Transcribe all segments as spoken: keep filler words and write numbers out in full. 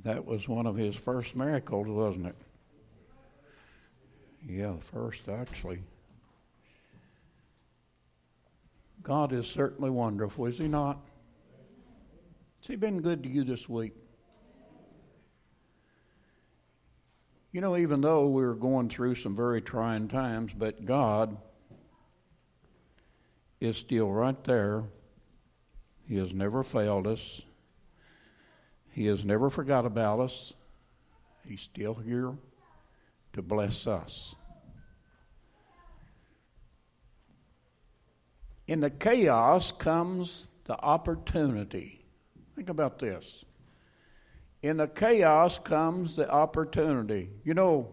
That was one of his first miracles, wasn't it? Yeah, the first, actually. God is certainly wonderful, is he not? Has he been good to you this week? You know, even though we're going through some very trying times, but God is still right there. He has never failed us. He has never forgot about us. He's still here to bless us. In the chaos comes the opportunity. Think about this. In the chaos comes the opportunity. You know,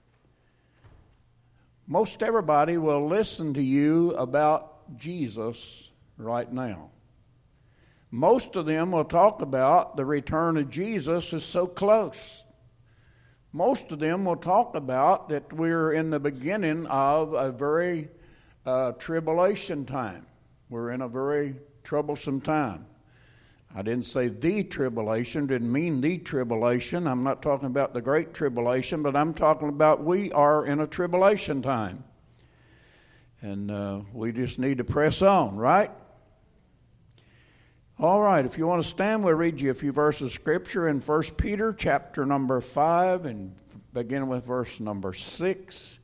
most everybody will listen to you about Jesus right now. Most of them will talk about the return of Jesus is so close. Most of them will talk about that we're in the beginning of a very uh, tribulation time. We're in a very troublesome time. I didn't say the tribulation, didn't mean the tribulation. I'm not talking about the great tribulation, but I'm talking about we are in a tribulation time. And uh, we just need to press on, right? All right, if you want to stand, we'll read you a few verses of Scripture in First Peter chapter number five and begin with verse number six.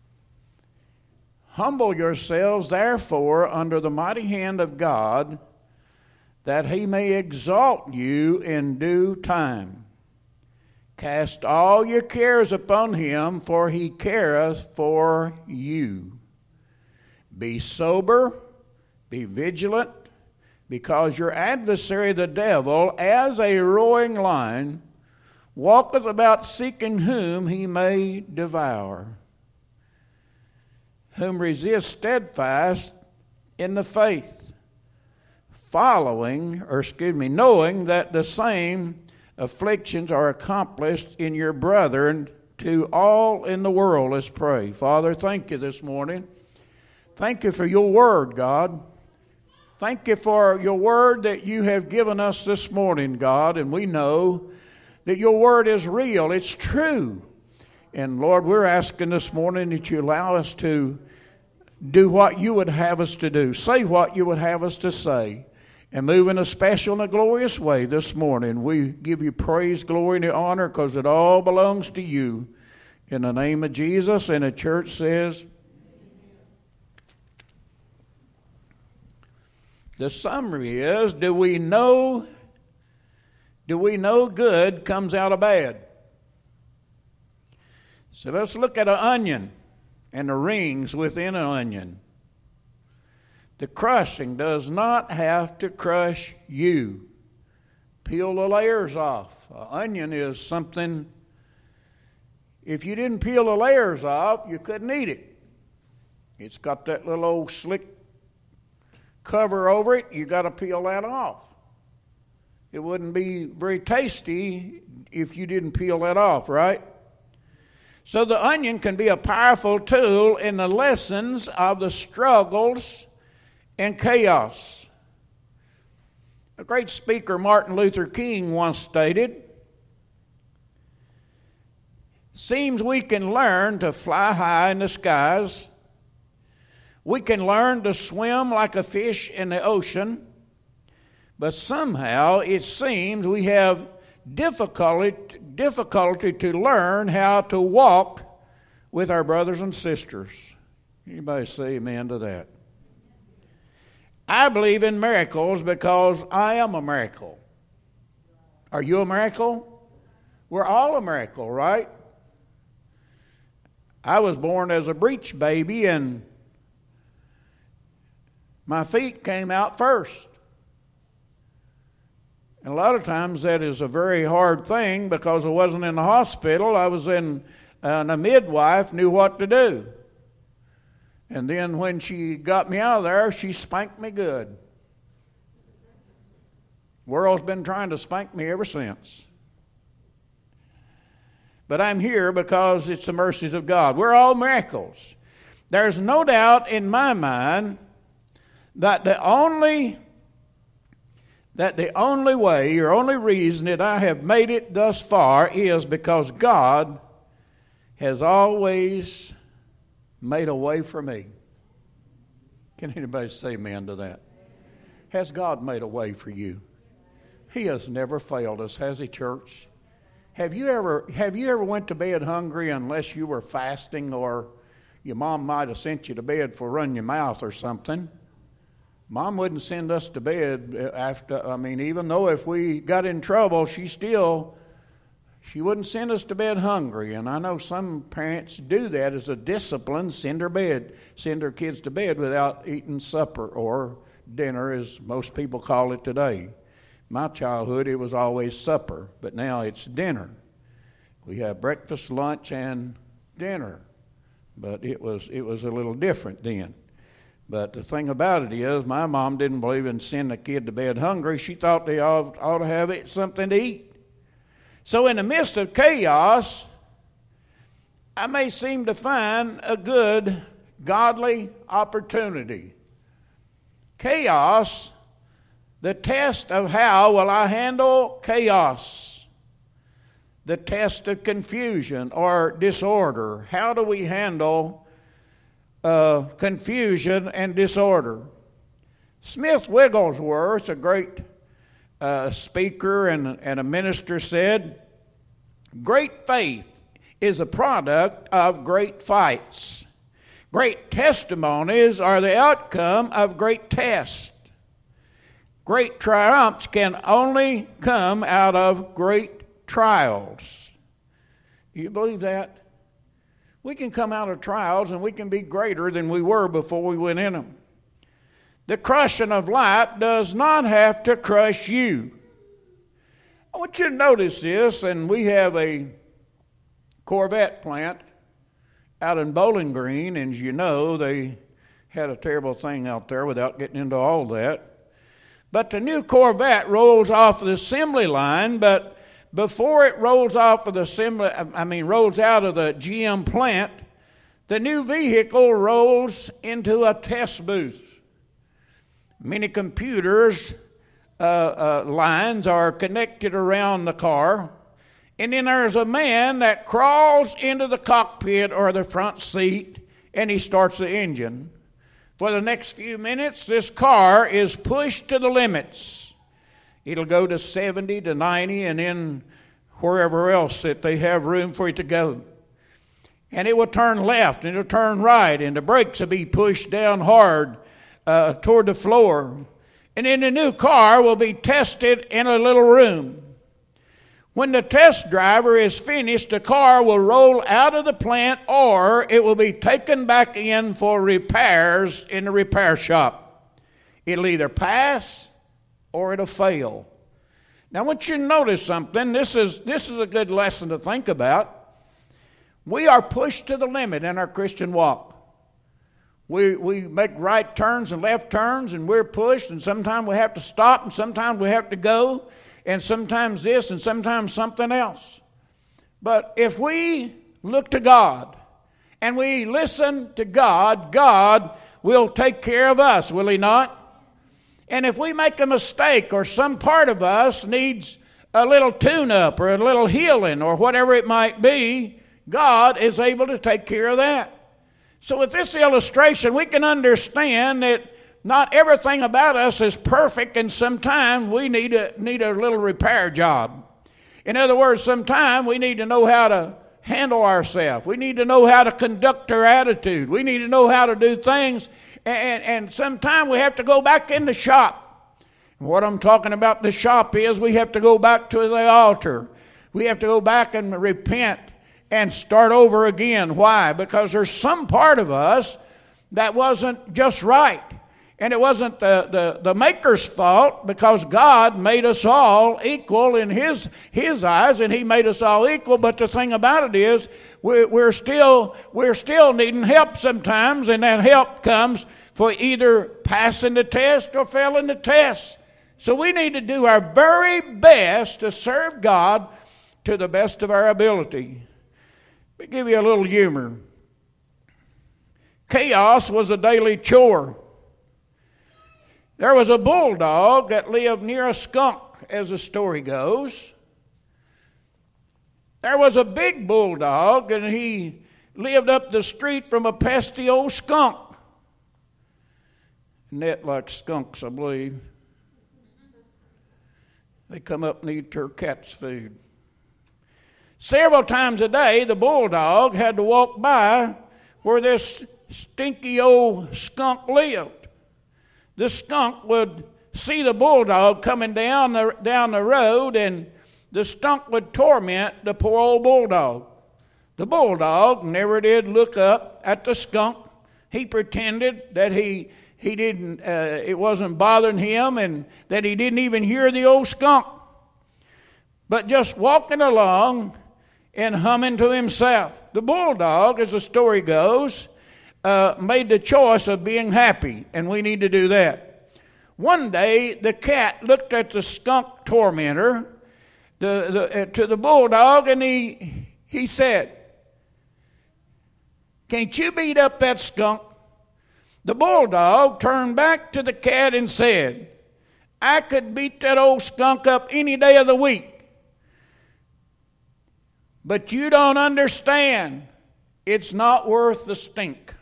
Humble yourselves, therefore, under the mighty hand of God, that he may exalt you in due time. Cast all your cares upon him, for he careth for you. Be sober, be vigilant, because your adversary the devil, as a roaring lion, walketh about seeking whom he may devour. Whom resist steadfast in the faith, following, or excuse me, knowing that the same afflictions are accomplished in your brethren to all in the world. Let's pray. Father, thank you this morning. Thank you for your word, God. Thank you for your word that you have given us this morning, God, and we know that your word is real. It's true. And Lord, we're asking this morning that you allow us to do what you would have us to do, say what you would have us to say, and move in a special and a glorious way this morning. We give you praise, glory, and honor because it all belongs to you. In the name of Jesus, and the church says, the summary is, do we know, do we know good comes out of bad? So let's look at an onion and the rings within an onion. The crushing does not have to crush you. Peel the layers off. An onion is something, if you didn't peel the layers off, you couldn't eat it. It's got that little old slick cover over it. You got to peel that off. It wouldn't be very tasty if you didn't peel that off, right? So the onion can be a powerful tool in the lessons of the struggles and chaos. A great speaker, Martin Luther King, once stated, seems we can learn to fly high in the skies. We can learn to swim like a fish in the ocean. But somehow it seems we have difficulty, difficulty to learn how to walk with our brothers and sisters. Anybody say amen to that? I believe in miracles because I am a miracle. Are you a miracle? We're all a miracle, right? I was born as a breech baby and my feet came out first. And a lot of times that is a very hard thing because I wasn't in the hospital. I was in, uh, and a midwife knew what to do. And then when she got me out of there, she spanked me good. World's been trying to spank me ever since. But I'm here because it's the mercies of God. We're all miracles. There's no doubt in my mind that the only that the only way or only reason that I have made it thus far is because God has always made a way for me. Can anybody say amen to that? Has God made a way for you? He has never failed us, has He, church? Have you ever have you ever went to bed hungry unless you were fasting, or your mom might have sent you to bed for run your mouth or something? Mom wouldn't send us to bed after, I mean, even though if we got in trouble, she still, she wouldn't send us to bed hungry. And I know some parents do that as a discipline, send their bed, send their kids to bed without eating supper or dinner, as most people call it today. My childhood, it was always supper, but now it's dinner. We have breakfast, lunch, and dinner. But it was it was a little different then. But the thing about it is, my mom didn't believe in sending a kid to bed hungry. She thought they ought, ought to have something to eat. So in the midst of chaos, I may seem to find a good, godly opportunity. Chaos, the test of how will I handle chaos. The test of confusion or disorder. How do we handle Uh, confusion and disorder? Smith Wigglesworth, a great uh, speaker and, and a minister, said, "Great faith is a product of great fights. Great testimonies are the outcome of great tests. Great triumphs can only come out of great trials." Do you believe that? We can come out of trials and we can be greater than we were before we went in them. The crushing of life does not have to crush you. I want you to notice this, and we have a Corvette plant out in Bowling Green, and as you know, they had a terrible thing out there without getting into all that. But the new Corvette rolls off the assembly line, but before it rolls off of the assembly, I mean, rolls out of the G M plant, the new vehicle rolls into a test booth. Many computers uh, uh, lines are connected around the car, and then there's a man that crawls into the cockpit or the front seat, and he starts the engine. For the next few minutes, this car is pushed to the limits. It'll go to seventy to ninety and then wherever else that they have room for it to go. And it will turn left and it'll turn right, and the brakes will be pushed down hard uh, toward the floor. And then the new car will be tested in a little room. When the test driver is finished, the car will roll out of the plant, or it will be taken back in for repairs in the repair shop. It'll either pass or it'll fail. Now, I want you to notice something. This is, this is a good lesson to think about. We are pushed to the limit in our Christian walk. We, we make right turns and left turns, and we're pushed, and sometimes we have to stop, and sometimes we have to go, and sometimes this, and sometimes something else. But if we look to God, and we listen to God, God will take care of us, will He not? And if we make a mistake, or some part of us needs a little tune-up or a little healing or whatever it might be, God is able to take care of that. So with this illustration, we can understand that not everything about us is perfect, and sometimes we need a, need a little repair job. In other words, sometimes we need to know how to handle ourselves. We need to know how to conduct our attitude. We need to know how to do things. And, and sometimes we have to go back in the shop. And what I'm talking about the shop is we have to go back to the altar. We have to go back and repent and start over again. Why? Because there's some part of us that wasn't just right. And it wasn't the, the, the Maker's fault, because God made us all equal in His, His eyes, and He made us all equal. But the thing about it is, we're, we're, still, we're still needing help sometimes, and that help comes for either passing the test or failing the test. So we need to do our very best to serve God to the best of our ability. Let me give you a little humor. Chaos was a daily chore. There was a bulldog that lived near a skunk, as the story goes. There was a big bulldog, and he lived up the street from a pesky old skunk. Net like skunks, I believe. They come up and eat her cat's food. Several times a day, the bulldog had to walk by where this stinky old skunk lived. The skunk would see the bulldog coming down the, down the road, and the skunk would torment the poor old bulldog. The bulldog never did look up at the skunk. He pretended that he he didn't. Uh, it wasn't bothering him, and that he didn't even hear the old skunk. But just walking along and humming to himself. The bulldog, as the story goes, uh, made the choice of being happy, and we need to do that. One day, the cat looked at the skunk tormentor, the, the, uh, to the bulldog, and he he said, "Can't you beat up that skunk?" The bulldog turned back to the cat and said, "I could beat that old skunk up any day of the week. But you don't understand. It's not worth the stink."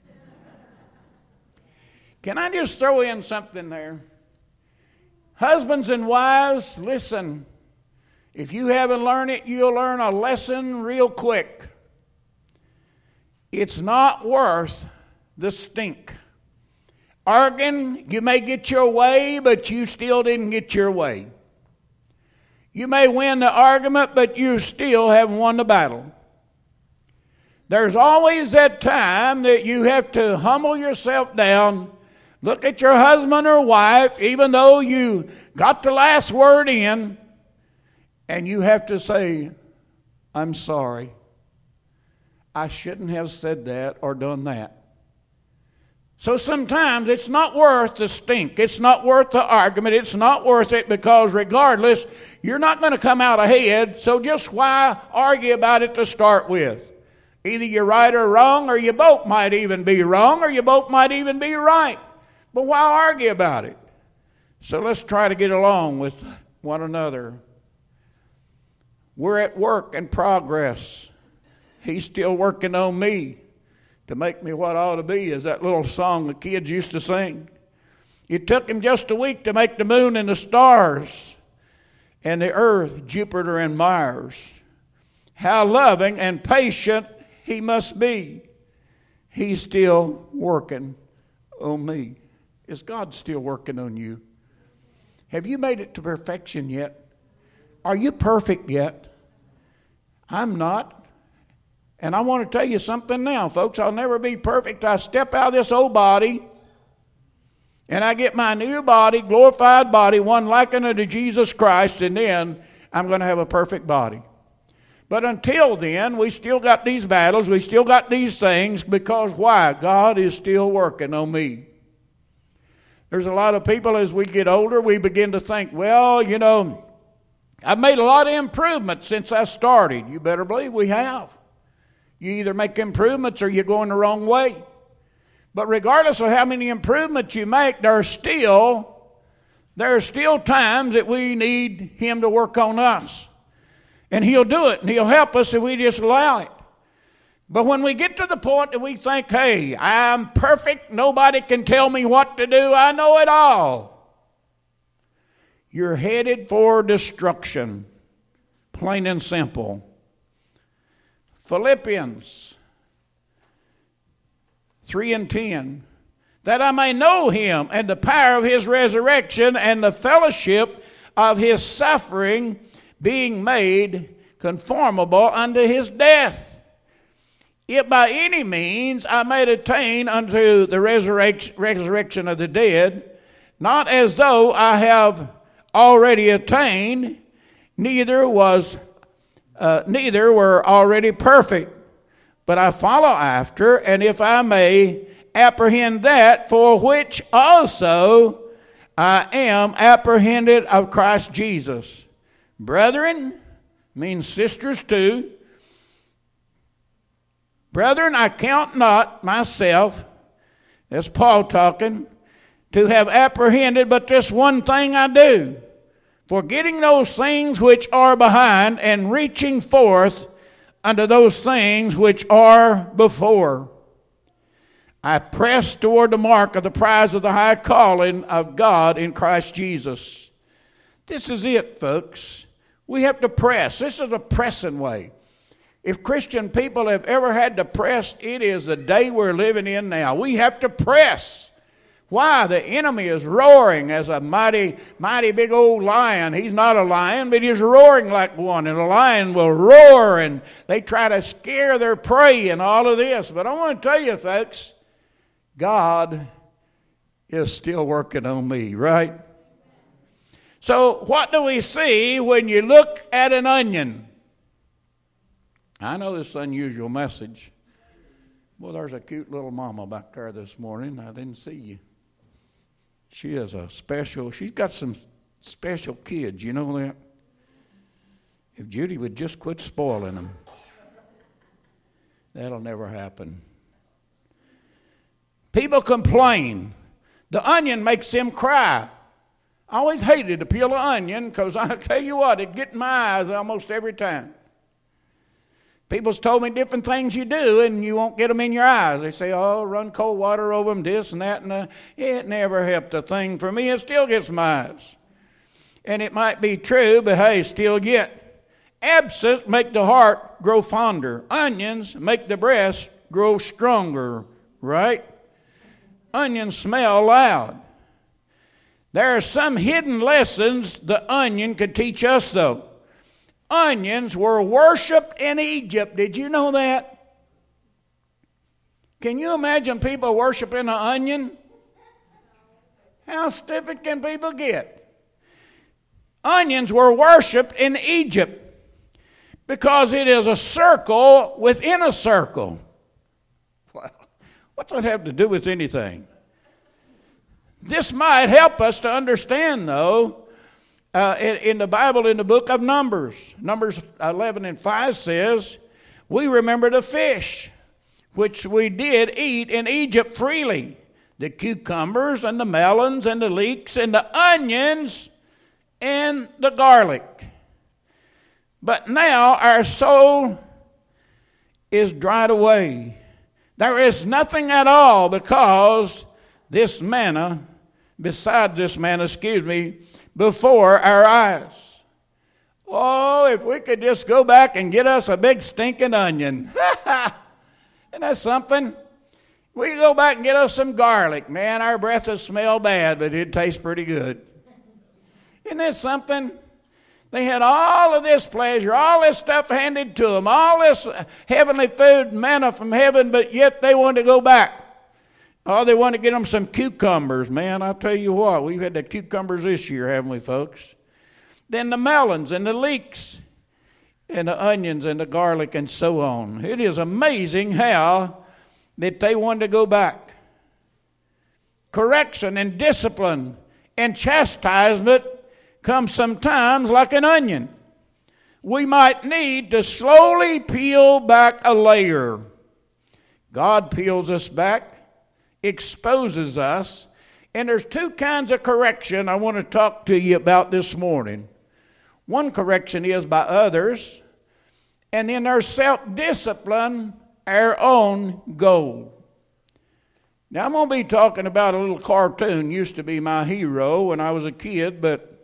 Can I just throw in something there? Husbands and wives, listen. If you haven't learned it, you'll learn a lesson real quick. It's not worth the stink. Arguing, you may get your way, but you still didn't get your way. You may win the argument, but you still haven't won the battle. There's always that time that you have to humble yourself down, look at your husband or wife, even though you got the last word in, and you have to say, "I'm sorry. I shouldn't have said that or done that." So sometimes it's not worth the stink. It's not worth the argument. It's not worth it, because regardless, you're not going to come out ahead. So just why argue about it to start with? Either you're right or wrong, or you both might even be wrong, or you both might even be right. But why argue about it? So let's try to get along with one another. We're at work in progress. He's still working on me to make me what I ought to be, as that little song the kids used to sing. It took him just a week to make the moon and the stars and the earth, Jupiter and Mars. How loving and patient he must be. He's still working on me. Is God still working on you? Have you made it to perfection yet? Are you perfect yet? I'm not. And I want to tell you something now, folks. I'll never be perfect. I step out of this old body, and I get my new body, glorified body, one likened unto Jesus Christ, and then I'm going to have a perfect body. But until then, we still got these battles. We still got these things, because why? God is still working on me. There's a lot of people, as we get older, we begin to think, well, you know, I've made a lot of improvements since I started. You better believe we have. You either make improvements or you're going the wrong way. But regardless of how many improvements you make, there are still, there are still times that we need Him to work on us. And He'll do it, and He'll help us if we just allow it. But when we get to the point that we think, hey, I'm perfect, nobody can tell me what to do, I know it all, you're headed for destruction, plain and simple. Philippians three and ten, that I may know Him and the power of His resurrection and the fellowship of His suffering, being made conformable unto His death. If by any means I may attain unto the resurrection, resurrection of the dead, not as though I have already attained, neither was Uh, neither were already perfect, but I follow after, and if I may apprehend that for which also I am apprehended of Christ Jesus. Brethren, means sisters too. Brethren, I count not myself, that's Paul talking, to have apprehended but this one thing I do, forgetting those things which are behind and reaching forth unto those things which are before. I press toward the mark of the prize of the high calling of God in Christ Jesus. This is it, folks. We have to press. This is a pressing way. If Christian people have ever had to press, it is the day we're living in now. We have to press. Why? The enemy is roaring as a mighty, mighty big old lion. He's not a lion, but he's roaring like one. And a lion will roar, and they try to scare their prey and all of this. But I want to tell you, folks, God is still working on me, right? So what do we see when you look at an onion? I know this is an unusual message. Well, there's a cute little mama back there this morning. I didn't see you. She is a special, she's got some special kids, you know that? If Judy would just quit spoiling them, that'll never happen. People complain. The onion makes them cry. I always hated to peel an onion because I tell you what, it'd get in my eyes almost every time. People's told me different things you do and you won't get them in your eyes. They say, oh, run cold water over them, this and that. And uh, it never helped a thing for me. It still gets my eyes. And it might be true, but hey, still get. Abscess make the heart grow fonder. Onions make the breast grow stronger, right? Onions smell loud. There are some hidden lessons the onion could teach us, though. Onions were worshipped in Egypt. Did you know that? Can you imagine people worshiping an onion? How stupid can people get? Onions were worshipped in Egypt because it is a circle within a circle. Well, what's that have to do with anything? This might help us to understand, though, Uh, in, in the Bible, in the book of Numbers, Numbers eleven and five says, we remember the fish, which we did eat in Egypt freely, the cucumbers and the melons and the leeks and the onions and the garlic. But now our soul is dried away. There is nothing at all because this manna, beside this manna, excuse me, before our eyes. Oh, if we could just go back and get us a big stinking onion. Isn't that something? We could go back and get us some garlic. Man, our breath would smell bad, but it'd taste pretty good. Isn't that something? They had all of this pleasure, all this stuff handed to them, all this heavenly food, manna from heaven, but yet they wanted to go back. Oh, they want to get them some cucumbers. Man, I'll tell you what, we've had the cucumbers this year, haven't we, folks? Then the melons and the leeks and the onions and the garlic and so on. It is amazing how that they wanted to go back. Correction and discipline and chastisement come sometimes like an onion. We might need to slowly peel back a layer. God peels us back, exposes us, and there's two kinds of correction I want to talk to you about this morning. One correction is by others, and then there's self-discipline, our own goal. Now I'm going to be talking about a little cartoon, used to be my hero when I was a kid, but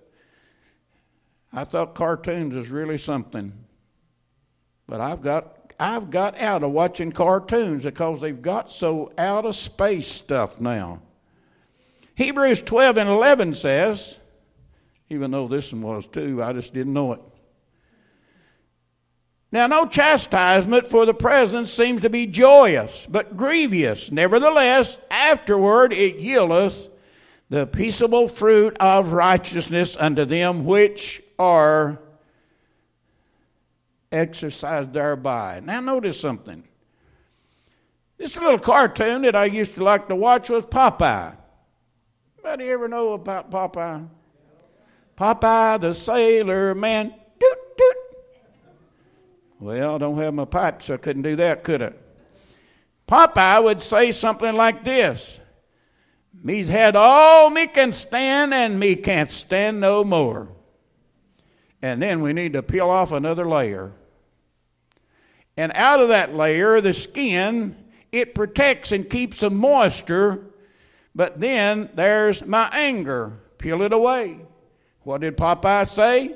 I thought cartoons was really something. But I've got I've got out of watching cartoons because they've got so out of space stuff now. Hebrews twelve and eleven says, even though this one was too, I just didn't know it. Now, no chastisement for the present seems to be joyous, but grievous. Nevertheless, afterward it yieldeth the peaceable fruit of righteousness unto them which are exercised thereby. Now notice something. This little cartoon that I used to like to watch was Popeye. Anybody ever know about Popeye? Popeye the Sailor Man. Doot, doot. Well, I don't have my pipe, so I couldn't do that, could I? Popeye would say something like this. Me's had all me can stand, and me can't stand no more. And then we need to peel off another layer. And out of that layer, the skin, it protects and keeps the moisture. But then there's my anger. Peel it away. What did Popeye say?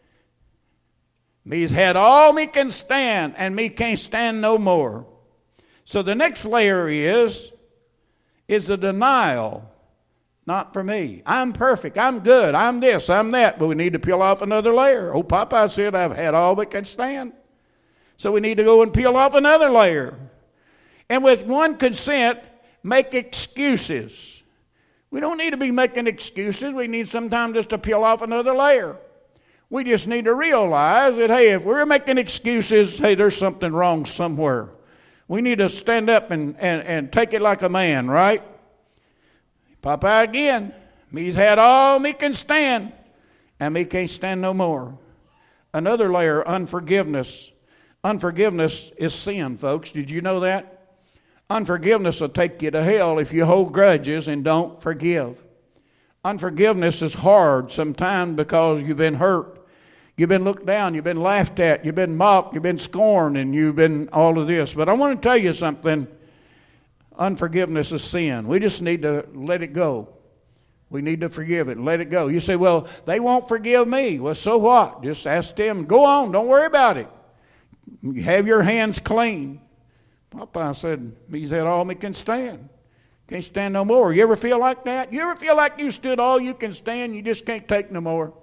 Me's had all me can stand, and me can't stand no more. So the next layer is, is the denial. Not for me. I'm perfect. I'm good. I'm this. I'm that. But we need to peel off another layer. Oh, Popeye said, I've had all we can stand. So we need to go and peel off another layer. And with one consent, make excuses. We don't need to be making excuses. We need sometimes just to peel off another layer. We just need to realize that, hey, if we're making excuses, hey, there's something wrong somewhere. We need to stand up and, and, and take it like a man, right? Popeye again, me's had all me can stand, and me can't stand no more. Another layer, unforgiveness. Unforgiveness is sin, folks. Did you know that? Unforgiveness will take you to hell if you hold grudges and don't forgive. Unforgiveness is hard sometimes because you've been hurt. You've been looked down. You've been laughed at. You've been mocked. You've been scorned, and you've been all of this. But I want to tell you something. Unforgiveness is sin. We just need to let it go. We need to forgive it and let it go. You say, well, they won't forgive me. Well, so what? Just ask them. Go on. Don't worry about it. Have your hands clean. Popeye said, me's had all me can stand. Can't stand no more. You ever feel like that? You ever feel like you stood all you can stand? You just can't take no more?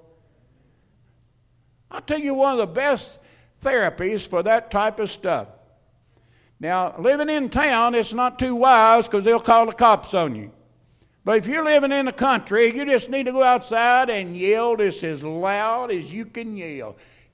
I'll tell you one of the best therapies for that type of stuff. Now, living in town, it's not too wise because they'll call the cops on you. But if you're living in the country, you just need to go outside and yell just as loud as you can yell.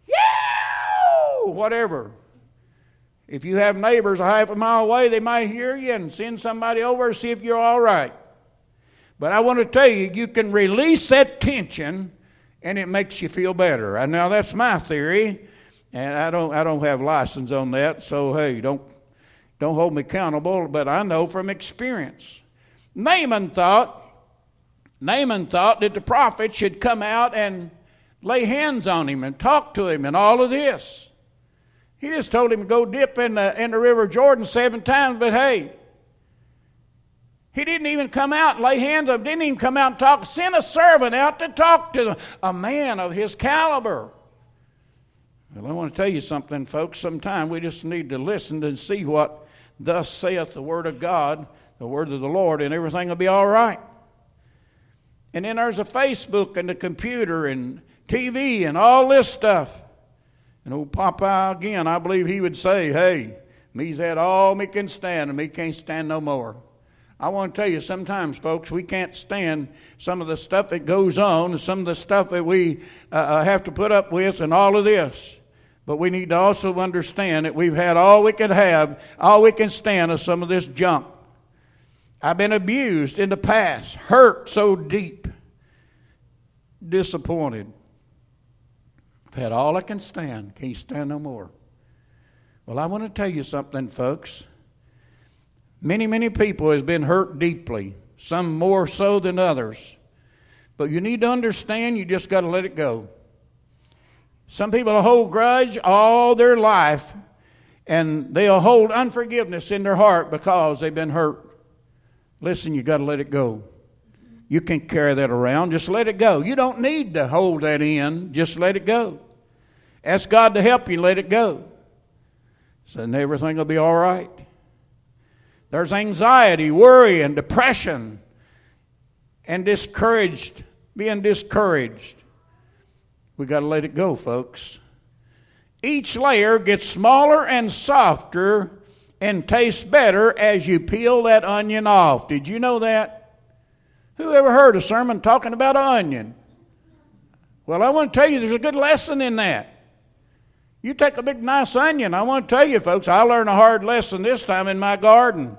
Yell! Whatever. If you have neighbors a half a mile away, they might hear you and send somebody over to see if you're all right. But I want to tell you, you can release that tension and it makes you feel better. And now that's my theory, and I don't I don't have license on that, so hey, don't Don't hold me accountable, but I know from experience. Naaman thought, Naaman thought that the prophet should come out and lay hands on him and talk to him and all of this. He just told him to go dip in the, in the river Jordan seven times, but hey, he didn't even come out and lay hands on him, didn't even come out and talk. Send a servant out to talk to a man of his caliber. Well, I want to tell you something, folks. Sometimes we just need to listen and see what thus saith the word of God, the word of the Lord, and everything will be all right. And then there's a Facebook and the computer and T V and all this stuff. And old Popeye, again, I believe he would say, hey, me's had all me can stand, and me can't stand no more. I want to tell you, sometimes, folks, we can't stand some of the stuff that goes on and some of the stuff that we uh, have to put up with and all of this. But we need to also understand that we've had all we can have, all we can stand of some of this junk. I've been abused in the past, hurt so deep, disappointed. I've had all I can stand, can't stand no more. Well, I want to tell you something, folks. Many, many people have been hurt deeply, some more so than others. But you need to understand, you just got to let it go. Some people hold grudge all their life, and they'll hold unforgiveness in their heart because they've been hurt. Listen, you got to let it go. You can't carry that around. Just let it go. You don't need to hold that in. Just let it go. Ask God to help you let it go. So then everything will be all right. There's anxiety, worry, and depression, and discouraged, being discouraged. We got to let it go, folks. Each layer gets smaller and softer and tastes better as you peel that onion off. Did you know that? Who ever heard a sermon talking about an onion? Well, I want to tell you there's a good lesson in that. You take a big nice onion. I want to tell you, folks, I learned a hard lesson this time in my garden.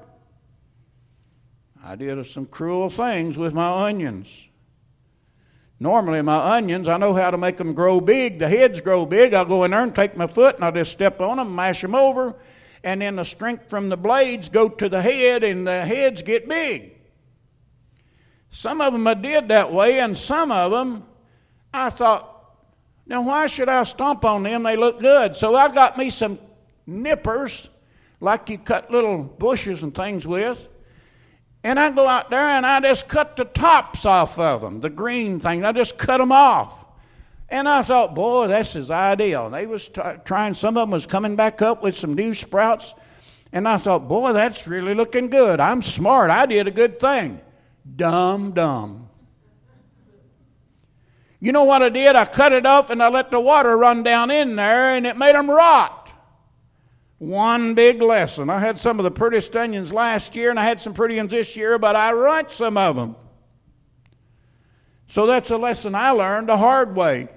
I did some cruel things with my onions. Normally, my onions, I know how to make them grow big. The heads grow big. I'll go in there and take my foot, and I'll just step on them, mash them over, and then the strength from the blades go to the head, and the heads get big. Some of them I did that way, and some of them I thought, now why should I stomp on them? They look good. So I got me some nippers, like you cut little bushes and things with. And I go out there and I just cut the tops off of them, the green things. I just cut them off. And I thought, boy, this is ideal. They was t- trying, some of them was coming back up with some new sprouts. And I thought, boy, that's really looking good. I'm smart. I did a good thing. Dumb, dumb. You know what I did? I cut it off and I let the water run down in there and it made them rot. One big lesson. I had some of the prettiest onions last year and I had some pretty ones this year, but I ruined some of them. So that's a lesson I learned the hard way.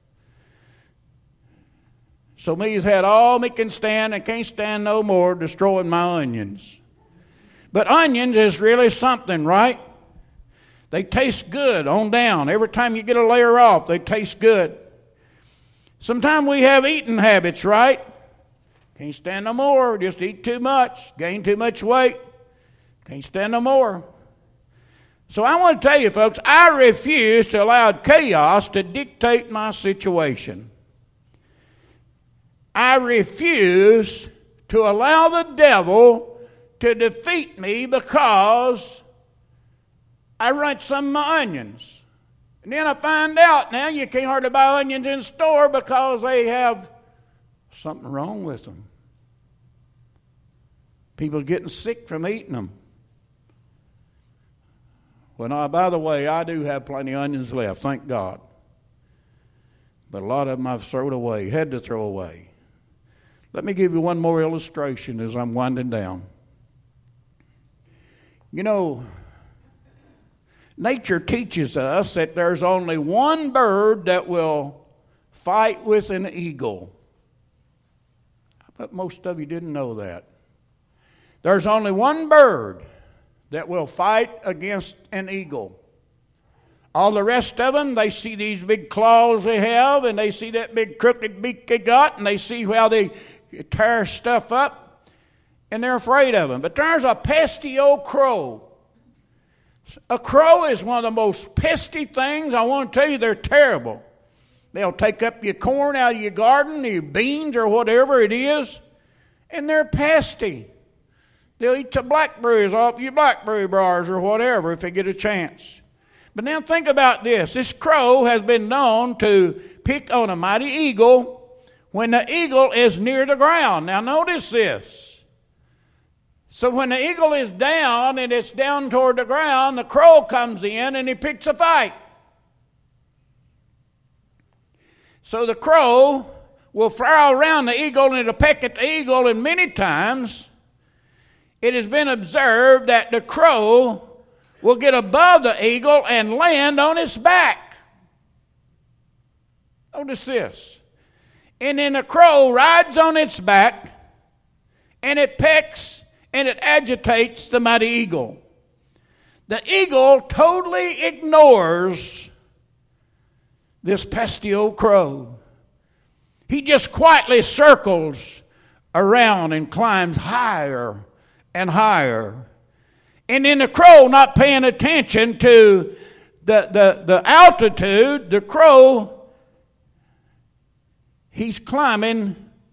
So me's had all me can stand and can't stand no more destroying my onions. But onions is really something, right? They taste good on down. Every time you get a layer off, they taste good. Sometimes we have eating habits, right? Can't stand no more. Just eat too much. Gain too much weight. Can't stand no more. So I want to tell you, folks, I refuse to allow chaos to dictate my situation. I refuse to allow the devil to defeat me because I rent some of my onions. And then I find out now you can't hardly buy onions in the store because they have something wrong with them. People are getting sick from eating them. Well, now, by the way, I do have plenty of onions left, thank God. But a lot of them I've thrown away, had to throw away. Let me give you one more illustration as I'm winding down. You know, nature teaches us that there's only one bird that will fight with an eagle. But most of you didn't know that. There's only one bird that will fight against an eagle. All the rest of them, they see these big claws they have, and they see that big crooked beak they got, and they see how they tear stuff up, and they're afraid of them. But there's a pesky old crow. A crow is one of the most pesky things. I want to tell you, they're terrible. They'll take up your corn out of your garden, your beans or whatever it is, and they're pesky. They'll eat the blackberries off your blackberry bars or whatever if they get a chance. But now think about this. This crow has been known to pick on a mighty eagle when the eagle is near the ground. Now notice this. So when the eagle is down and it's down toward the ground, the crow comes in and he picks a fight. So the crow will fly around the eagle and it'll peck at the eagle, and many times it has been observed that the crow will get above the eagle and land on its back. Notice this. And then the crow rides on its back and it pecks and it agitates the mighty eagle. The eagle totally ignores this pesky old crow. He just quietly circles around and climbs higher and higher. And then the crow, not paying attention to the, the, the altitude, the crow, he's climbing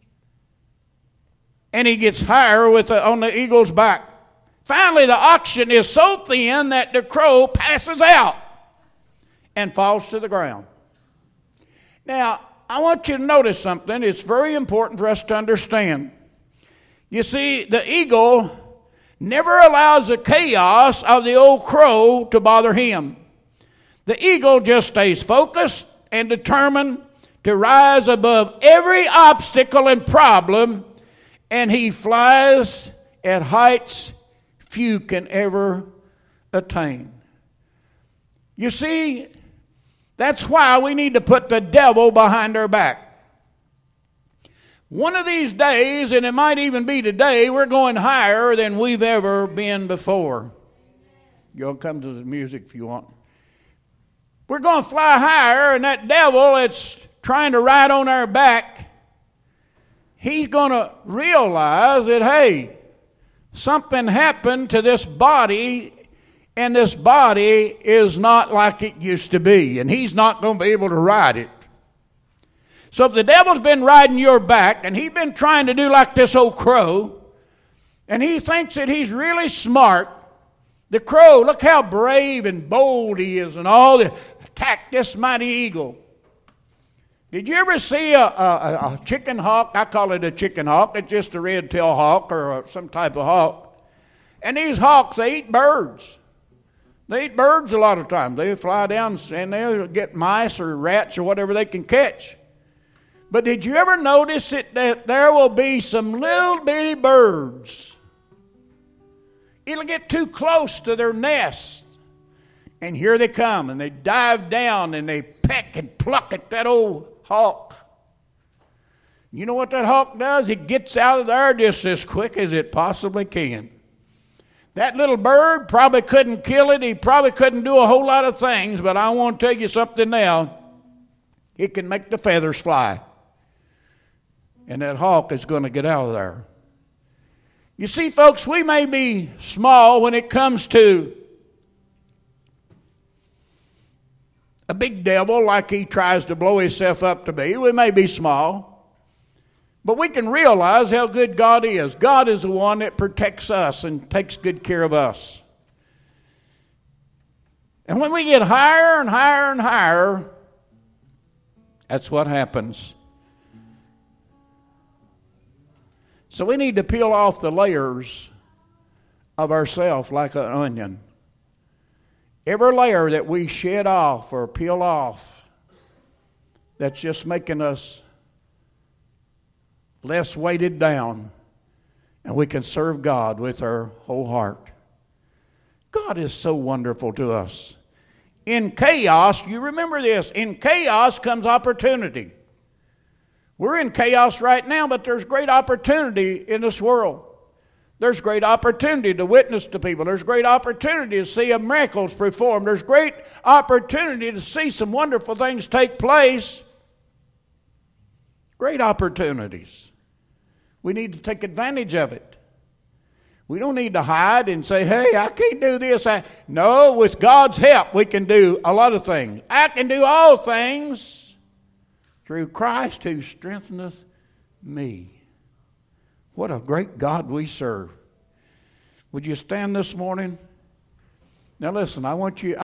and he gets higher with the, on the eagle's back. Finally, the oxygen is so thin that the crow passes out and falls to the ground. Now, I want you to notice something. It's very important for us to understand. You see, the eagle never allows the chaos of the old crow to bother him. The eagle just stays focused and determined to rise above every obstacle and problem, and he flies at heights few can ever attain. You see, that's why we need to put the devil behind our back. One of these days, and it might even be today, we're going higher than we've ever been before. You'll come to the music if you want. We're going to fly higher, and that devil that's trying to ride on our back, he's going to realize that, hey, something happened to this body And this body is not like it used to be, and he's not going to be able to ride it. So if the devil's been riding your back, and he's been trying to do like this old crow, and he thinks that he's really smart, the crow, look how brave and bold he is, and all the attack this mighty eagle. Did you ever see a, a, a chicken hawk? I call it a chicken hawk. It's just a red-tailed hawk or some type of hawk. And these hawks, they eat birds. They eat birds a lot of times. They fly down and they'll get mice or rats or whatever they can catch. But did you ever notice it, that there will be some little bitty birds? It'll get too close to their nest. And here they come, and they dive down and they peck and pluck at that old hawk. You know what that hawk does? It gets out of there just as quick as it possibly can. That little bird probably couldn't kill it. He probably couldn't do a whole lot of things, but I want to tell you something now. It can make the feathers fly. And that hawk is going to get out of there. You see, folks, we may be small when it comes to a big devil like he tries to blow himself up to be. We may be small. But we can realize how good God is. God is the one that protects us and takes good care of us. And when we get higher and higher and higher, that's what happens. So we need to peel off the layers of ourselves like an onion. Every layer that we shed off or peel off, that's just making us less weighted down, and we can serve God with our whole heart. God is so wonderful to us. In chaos, you remember this, in chaos comes opportunity. We're in chaos right now, but there's great opportunity in this world. There's great opportunity to witness to people. There's great opportunity to see miracles performed. There's great opportunity to see some wonderful things take place. Great opportunities. We need to take advantage of it. We don't need to hide and say, hey, I can't do this. I... No, with God's help, we can do a lot of things. I can do all things through Christ who strengtheneth me. What a great God we serve. Would you stand this morning? Now listen, I want you...